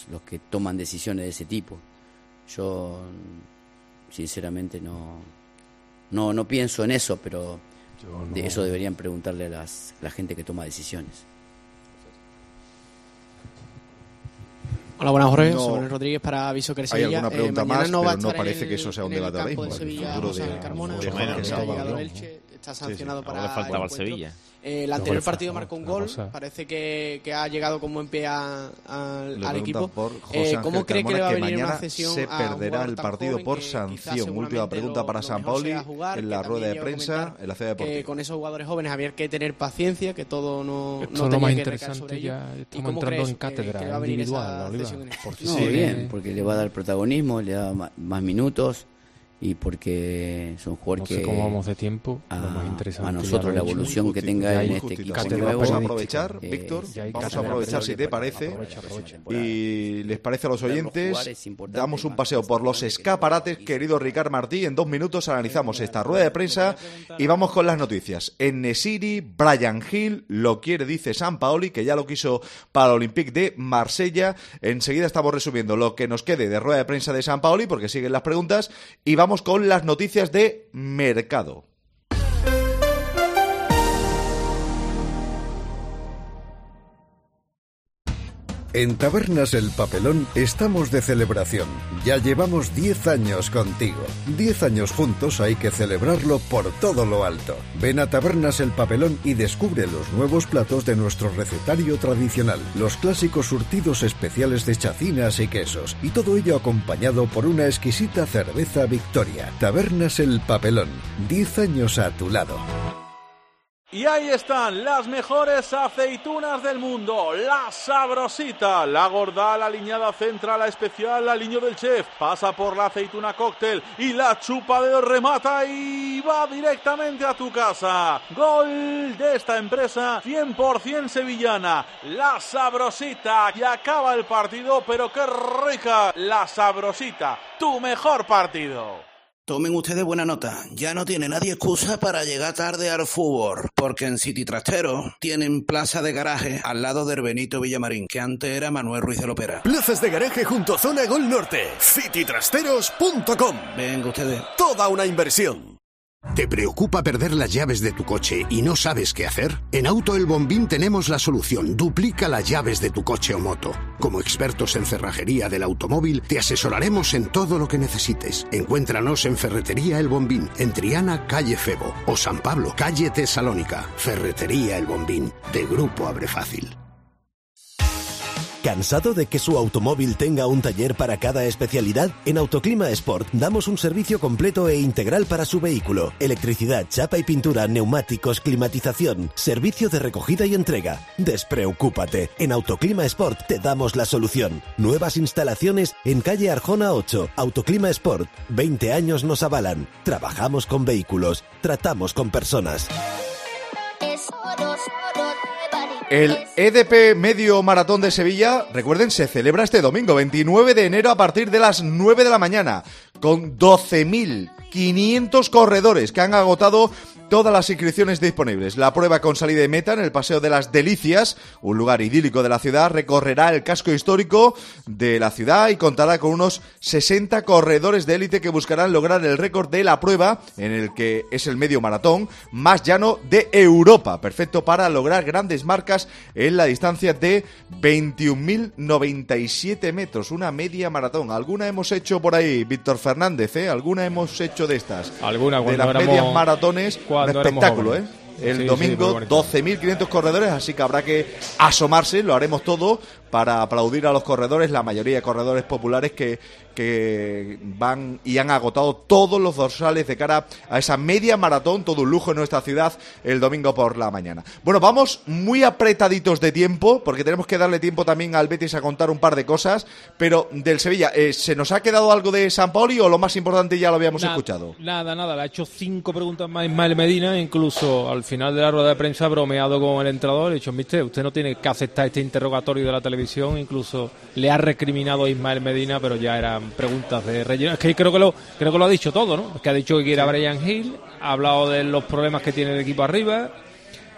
que toman decisiones de ese tipo. Yo sinceramente no pienso en eso, pero de eso deberían preguntarle a la gente que toma decisiones. Hola, buenas, Jorge. Soy Rodríguez para Aviso Sevilla. Hay alguna pregunta más, no pero no parece que eso sea un debate ahora mismo. El futuro de Carmona, ha llegado Elche, está sancionado para ahora faltaba el Sevilla. El anterior partido marcó un gol, parece que ha llegado como en pie al equipo. ¿Cómo cree que le va a venir una cesión? Se perderá el partido por sanción. Última pregunta para Sampaoli en la rueda de prensa en la ciudad deportiva. Con esos jugadores jóvenes había que tener paciencia, que todo no es lo más interesante. Ya estamos entrando en cátedra individual, Muy bien, porque le va a dar protagonismo, le da más minutos. Y porque son jugadores que cómo vamos de tiempo, lo más interesante a nosotros la evolución que tenga en este equipo nuevo. Vamos a aprovechar, Víctor, vamos a aprovechar si te parece, y les parece a los oyentes, damos un paseo por los escaparates, querido Ricard Martí. En 2 minutos analizamos esta rueda de prensa y vamos con las noticias. En Nesiri, Bryan Gil lo quiere, dice Sampaoli, que ya lo quiso para el Olympique de Marsella. Enseguida estamos resumiendo lo que nos quede de rueda de prensa de Sampaoli, porque siguen las preguntas, y vamos con las noticias de mercado. En Tabernas El Papelón estamos de celebración. Ya llevamos 10 años contigo. 10 años juntos, hay que celebrarlo por todo lo alto. Ven a Tabernas El Papelón y descubre los nuevos platos de nuestro recetario tradicional. Los clásicos surtidos especiales de chacinas y quesos. Y todo ello acompañado por una exquisita cerveza Victoria. Tabernas El Papelón. 10 años a tu lado. Y ahí están las mejores aceitunas del mundo, la Sabrosita, la gorda, la aliñada central, la especial, la aliño del chef, pasa por la aceituna cóctel y la chupa de remata y va directamente a tu casa. Gol de esta empresa 100% sevillana, la Sabrosita, y acaba el partido, pero qué rica, la Sabrosita, tu mejor partido. Tomen ustedes buena nota, ya no tiene nadie excusa para llegar tarde al fútbol, porque en City Trastero tienen plaza de garaje al lado del Benito Villamarín, que antes era Manuel Ruiz de Lopera. Plazas de garaje junto a Zona Gol Norte, citytrasteros.com. Venga ustedes. Toda una inversión. ¿Te preocupa perder las llaves de tu coche y no sabes qué hacer? En Auto El Bombín tenemos la solución. Duplica las llaves de tu coche o moto. Como expertos en cerrajería del automóvil, te asesoraremos en todo lo que necesites. Encuéntranos en Ferretería El Bombín, en Triana, calle Febo, o San Pablo, calle Tesalónica. Ferretería El Bombín, de Grupo Abre Fácil. ¿Cansado de que su automóvil tenga un taller para cada especialidad? En Autoclima Sport damos un servicio completo e integral para su vehículo. Electricidad, chapa y pintura, neumáticos, climatización, servicio de recogida y entrega. Despreocúpate, en Autoclima Sport te damos la solución. Nuevas instalaciones en calle Arjona 8. Autoclima Sport, 20 años nos avalan. Trabajamos con vehículos, tratamos con personas. El EDP Medio Maratón de Sevilla, recuerden, se celebra este domingo, 29 de enero, a partir de las 9 de la mañana, con 12.500 corredores que han agotado todas las inscripciones disponibles. La prueba con salida y meta en el Paseo de las Delicias, un lugar idílico de la ciudad, recorrerá el casco histórico de la ciudad y contará con unos 60 corredores de élite que buscarán lograr el récord de la prueba, en el que es el medio maratón más llano de Europa, perfecto para lograr grandes marcas en la distancia de 21.097 metros, una media maratón. Alguna hemos hecho por ahí, Víctor Fernández, Alguna hemos hecho de estas. Alguna, de las medias maratones. Un espectáculo, El domingo, 12.500 corredores, así que habrá que asomarse, lo haremos todo para aplaudir a los corredores, la mayoría de corredores populares que van y han agotado todos los dorsales de cara a esa media maratón, todo un lujo en nuestra ciudad el domingo por la mañana. Bueno, vamos muy apretaditos de tiempo, porque tenemos que darle tiempo también al Betis a contar un par de cosas, pero del Sevilla, ¿se nos ha quedado algo de Sampaoli o lo más importante ya lo habíamos escuchado? Nada, le ha hecho 5 preguntas más Ismael Medina, incluso al final de la rueda de prensa ha bromeado con el entrenador, le ha dicho, mister, usted no tiene que aceptar este interrogatorio de la televisión, incluso le ha recriminado a Ismael Medina, pero ya eran preguntas de relleno. Es que creo que lo ha dicho todo, ¿no? Es que ha dicho que quiere a Bryan Gil, ha hablado de los problemas que tiene el equipo arriba,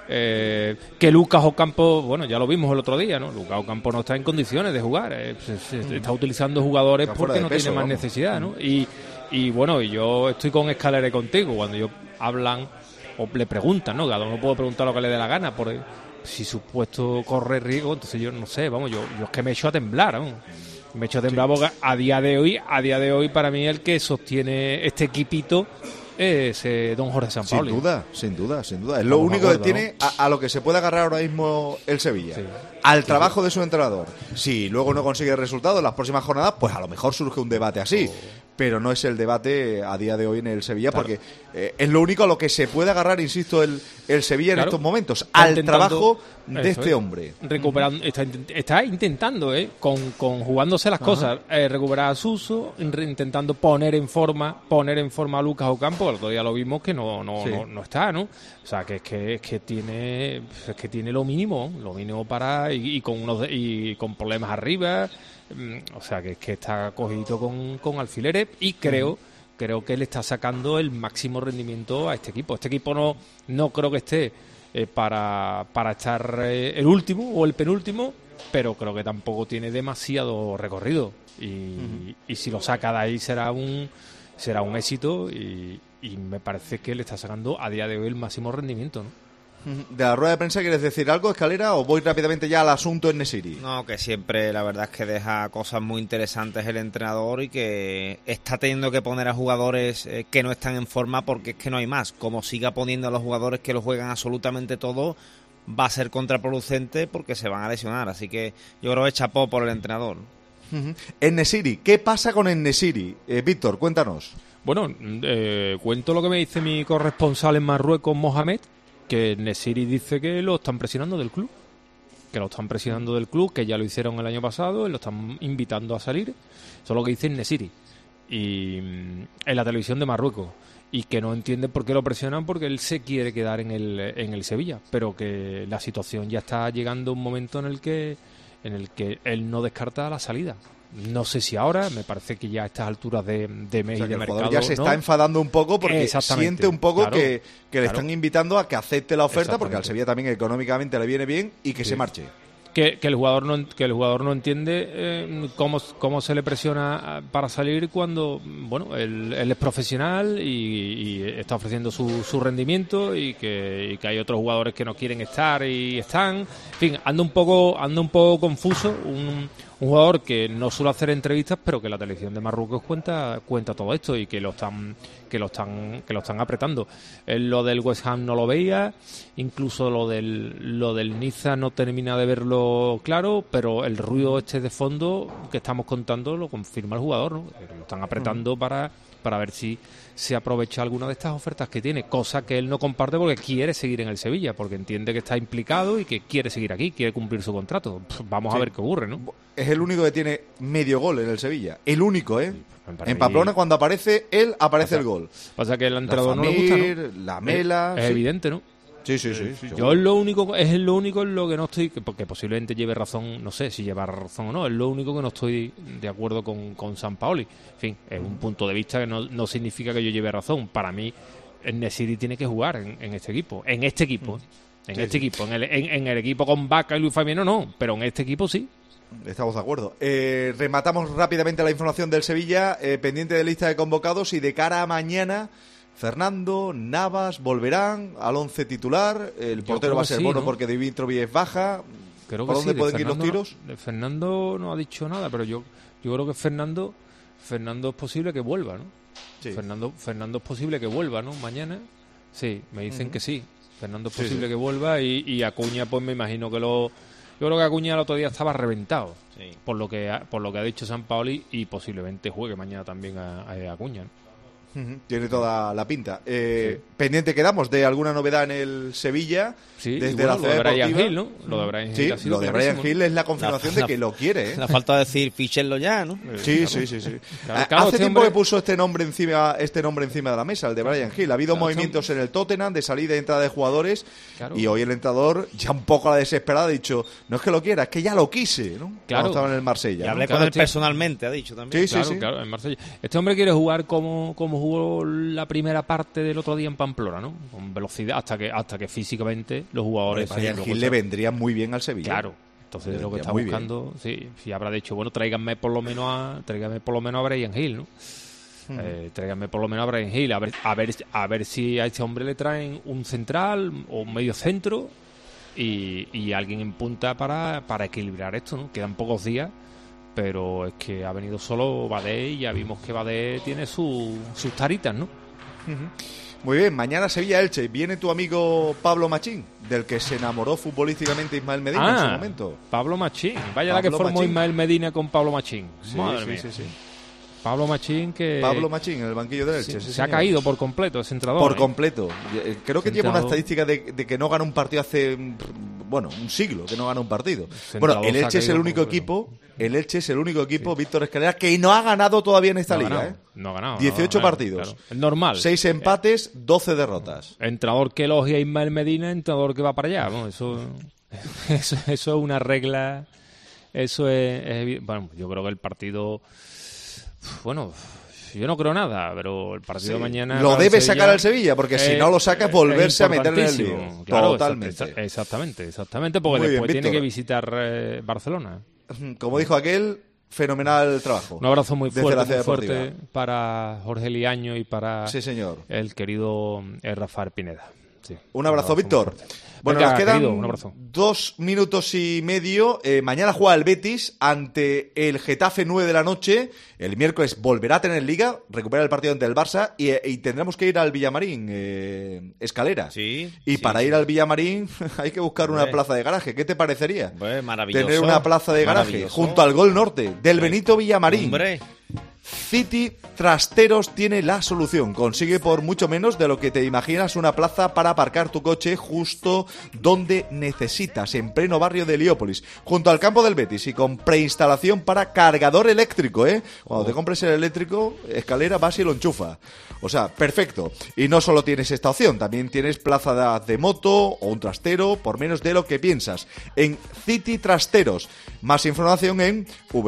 Que Lucas Ocampo, bueno, ya lo vimos el otro día, ¿no? Lucas Ocampo no está en condiciones de jugar, está utilizando jugadores porque no tiene más necesidad, ¿no? Y bueno, y yo estoy con Escalera contigo, cuando ellos hablan o le preguntan, ¿no? Cada uno puede preguntar lo que le dé la gana, por si su puesto corre riesgo, entonces yo no sé, vamos, yo es que me echo a temblar, ¿no? Me echo a temblar porque a día de hoy para mí el que sostiene este equipito es don Jorge Sampaoli. Sin duda. Es lo único que tiene a lo que se puede agarrar ahora mismo el Sevilla. Sí. Al trabajo de su entrenador. Si luego no consigue resultados en las próximas jornadas, pues a lo mejor surge un debate así. Pero no es el debate a día de hoy en el Sevilla, porque es lo único a lo que se puede agarrar, insisto, el Sevilla en estos momentos, al trabajo de este hombre. Recuperando, está intentando, con jugándose las cosas, recuperar a Suso, intentando poner en forma a Lucas Ocampo. El otro día lo vimos que no está, ¿no? O sea, que tiene lo mínimo para y con problemas arriba. O sea, que está cogido con alfileres y creo que le está sacando el máximo rendimiento a este equipo. Este equipo no creo que esté para estar el último o el penúltimo, pero creo que tampoco tiene demasiado recorrido y si lo saca de ahí será un éxito y me parece que le está sacando a día de hoy el máximo rendimiento, ¿no? ¿De la rueda de prensa quieres decir algo, Escalera, o voy rápidamente ya al asunto en Nesiri? No, que siempre la verdad es que deja cosas muy interesantes el entrenador y que está teniendo que poner a jugadores que no están en forma porque es que no hay más. Como siga poniendo a los jugadores que lo juegan absolutamente todo, va a ser contraproducente porque se van a lesionar. Así que yo creo que chapó por el entrenador. En-Nesyri, ¿qué pasa con En-Nesyri? Víctor, cuéntanos. Bueno, cuento lo que me dice mi corresponsal en Marruecos, Mohamed, que En-Nesyri dice que lo están presionando del club. Que ya lo hicieron el año pasado, y lo están invitando a salir. Eso es lo que dice En-Nesyri. Y en la televisión de Marruecos. Y que no entiende por qué lo presionan, porque él se quiere quedar en el Sevilla. Pero que la situación ya está llegando a un momento en el que él no descarta la salida. No sé si ahora, me parece que ya a estas alturas de mes y de mercado ya se está enfadando un poco porque siente un poco que le están invitando a que acepte la oferta, porque al Sevilla también económicamente le viene bien y que se marche. Que el jugador no entiende cómo se le presiona para salir cuando él es profesional y está ofreciendo su rendimiento y que hay otros jugadores que no quieren estar y están. En fin, anda un poco confuso, un jugador que no suele hacer entrevistas, pero que la televisión de Marruecos cuenta todo esto y que lo están apretando. Lo del West Ham no lo veía, incluso lo del Niza no termina de verlo claro, pero el ruido de fondo que estamos contando lo confirma el jugador, ¿no? Lo están apretando para ver si se aprovecha alguna de estas ofertas que tiene, cosa que él no comparte porque quiere seguir en el Sevilla, porque entiende que está implicado y que quiere seguir aquí, quiere cumplir su contrato. Vamos a ver qué ocurre, ¿no? Es el único que tiene medio gol en el Sevilla. El único, ¿eh? En Pamplona, cuando aparece él, aparece el gol. Pasa que el entrenador no le gusta, ¿no? La Mela... Es evidente, ¿no? Sí. Yo es lo único en lo que no estoy, porque posiblemente lleve razón, no sé si lleva razón o no, es lo único que no estoy de acuerdo con Sampaoli. En fin, es un punto de vista que no significa que yo lleve razón. Para mí, En-Nesyri tiene que jugar en este equipo. En el equipo con Vaca y Luis Fabiano no, pero en este equipo sí. Estamos de acuerdo. Rematamos rápidamente la información del Sevilla, pendiente de lista de convocados, y de cara a mañana, Fernando, Navas volverán al 11 titular. El portero va a ser Bono, ¿no? Porque Dimitrovic es baja. Creo ¿Por dónde pueden ir los tiros? De Fernando no ha dicho nada, pero yo creo que Fernando es posible que vuelva, ¿no? Sí. Fernando es posible que vuelva, ¿no? Mañana. Sí, me dicen que sí. Fernando es posible que vuelva y Acuña, pues me imagino que yo creo que Acuña el otro día estaba reventado, por lo que ha dicho Sampaoli, y posiblemente juegue mañana también a Acuña, ¿no? Tiene toda la pinta. Pendiente quedamos de alguna novedad en el Sevilla, desde la ciudad deportiva. Brian Hill, ¿no? Lo de Brian Hill, lo de Brian Hill es la confirmación de que lo quiere, ¿eh? La falta de decir fichenlo ya, ¿no? Sí. Hace tiempo que puso este nombre encima de la mesa, el de Brian Hill. Ha habido movimientos en el Tottenham de salida y entrada de jugadores, y hoy el entrenador, ya un poco a la desesperada, ha dicho, no es que lo quiera, es que ya lo quise, ¿no? Cuando estaba en el Marsella. Y hablé con él personalmente, ha dicho también. Sí. Claro, en Marsella. Este hombre quiere jugar como como jugó la primera parte del otro día en Pamplona, ¿no? Con velocidad, hasta que físicamente los jugadores... Brian Hill le vendría muy bien al Sevilla. Claro. Entonces lo que está buscando, sí, habrá dicho, bueno, tráiganme por lo menos a Brian Hill, ¿no? Tráiganme por lo menos a Brian Hill, a ver si a este hombre le traen un central o un medio centro y alguien en punta para equilibrar esto, ¿no? Quedan pocos días, pero es que ha venido solo Badé y ya vimos que Badé tiene sus taritas, ¿no? Muy bien, mañana Sevilla-Elche. Viene tu amigo Pablo Machín, del que se enamoró futbolísticamente Ismael Medina en su momento. Pablo Machín. Vaya la que formó Ismael Medina con Pablo Machín. Madre mía. Sí. Pablo Machín en el banquillo del Elche. Se ha caído por completo ese entrenador. Por completo. Creo que lleva una estadística de que no gana un partido hace, un siglo que no gana un partido. Bueno, el Elche es el único equipo... Víctor Escalera, que no ha ganado todavía en esta liga. No ha ganado. 18 partidos. Claro. Es normal. 6 empates, 12 derrotas. Entrenador que elogia a Ismael Medina, entrenador que va para allá. ¿No? Eso es una regla. Eso es... Bueno, yo creo que el partido... Bueno... Yo no creo nada, pero el partido de mañana... Lo debe sacar al Sevilla, porque si no lo saca es volverse a meter en el lío. Claro, totalmente. Exactamente, porque muy después bien, tiene que visitar Barcelona. Como dijo aquel, fenomenal trabajo. Un abrazo muy fuerte para Jorge Liaño y para el querido Rafael Pineda. Sí, un abrazo, Víctor. Bueno, nos quedan 2 minutos y medio. Mañana juega el Betis ante el Getafe 9 de la noche. El miércoles volverá a tener liga, recupera el partido ante el Barça y tendremos que ir al Villamarín, Escalera. Para ir al Villamarín hay que buscar una plaza de garaje. ¿Qué te parecería? Maravilloso. Tener una plaza de garaje junto al Gol Norte del Benito Villamarín. Hombre. City Trasteros tiene la solución. Consigue por mucho menos de lo que te imaginas una plaza para aparcar tu coche justo donde necesitas, en pleno barrio de Heliópolis, junto al campo del Betis y con preinstalación para cargador eléctrico, ¿eh? Cuando te compres el eléctrico, Escalera, vas y lo enchufa. O sea, perfecto. Y no solo tienes esta opción, también tienes plaza de moto o un trastero por menos de lo que piensas. En City Trasteros. Más información en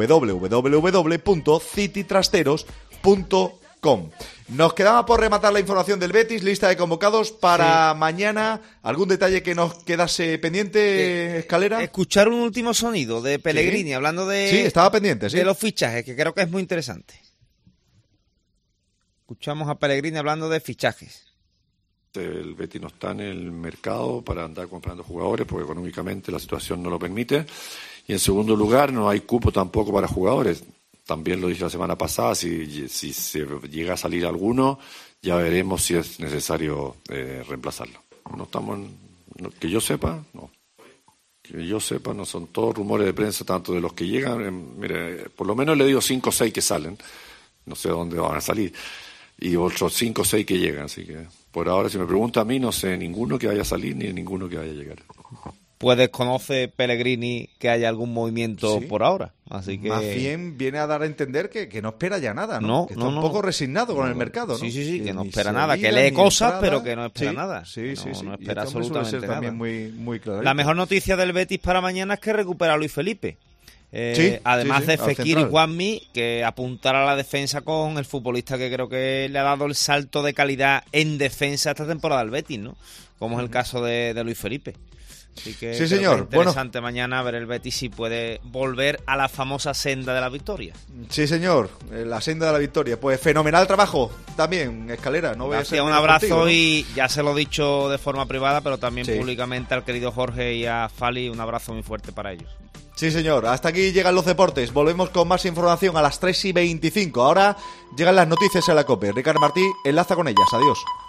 www.citytrasteros.com. Nos quedaba por rematar la información del Betis, lista de convocados para mañana. ¿Algún detalle que nos quedase pendiente, Escalera? Escuchar un último sonido de Pellegrini hablando de... Sí, estaba pendiente, de los fichajes, que creo que es muy interesante. Escuchamos a Pellegrini hablando de fichajes. El Betis no está en el mercado para andar comprando jugadores porque económicamente la situación no lo permite. Y en segundo lugar, no hay cupo tampoco para jugadores. También lo dije la semana pasada, si se llega a salir alguno, ya veremos si es necesario reemplazarlo. No estamos que yo sepa, no. Que yo sepa, no son todos rumores de prensa, tanto de los que llegan. Mire, por lo menos le digo 5 o 6 que salen. No sé dónde van a salir. Y otros 5 o 6 que llegan. Así que por ahora, si me pregunta a mí, no sé ninguno que vaya a salir ni ninguno que vaya a llegar. Pues desconoce Pellegrini que haya algún movimiento por ahora. Así que... Más bien viene a dar a entender que no espera ya nada, ¿no? Que está un poco resignado con el mercado, ¿no? Sí, que no espera nada, que lee cosas, pero que no espera nada. Sí. No espera absolutamente nada. También muy claro. La mejor noticia del Betis para mañana es que recupera a Luis Felipe. Además de Fekir y Juanmi, que apuntará a la defensa con el futbolista que creo que le ha dado el salto de calidad en defensa esta temporada al Betis, ¿no? Como es el caso de Luis Felipe. Así que sí, señor. Es interesante mañana ver el Betis si puede volver a la famosa senda de la victoria. Sí, señor, la senda de la victoria. Pues fenomenal trabajo también, Escalera. No voy a ser un abrazo contigo, ¿no? Y ya se lo he dicho de forma privada, pero también públicamente al querido Jorge y a Fali, un abrazo muy fuerte para ellos. Sí, señor. Hasta aquí llegan los deportes. Volvemos con más información a las 3:25. Ahora llegan las noticias en la COPE. Ricard Martí enlaza con ellas. Adiós.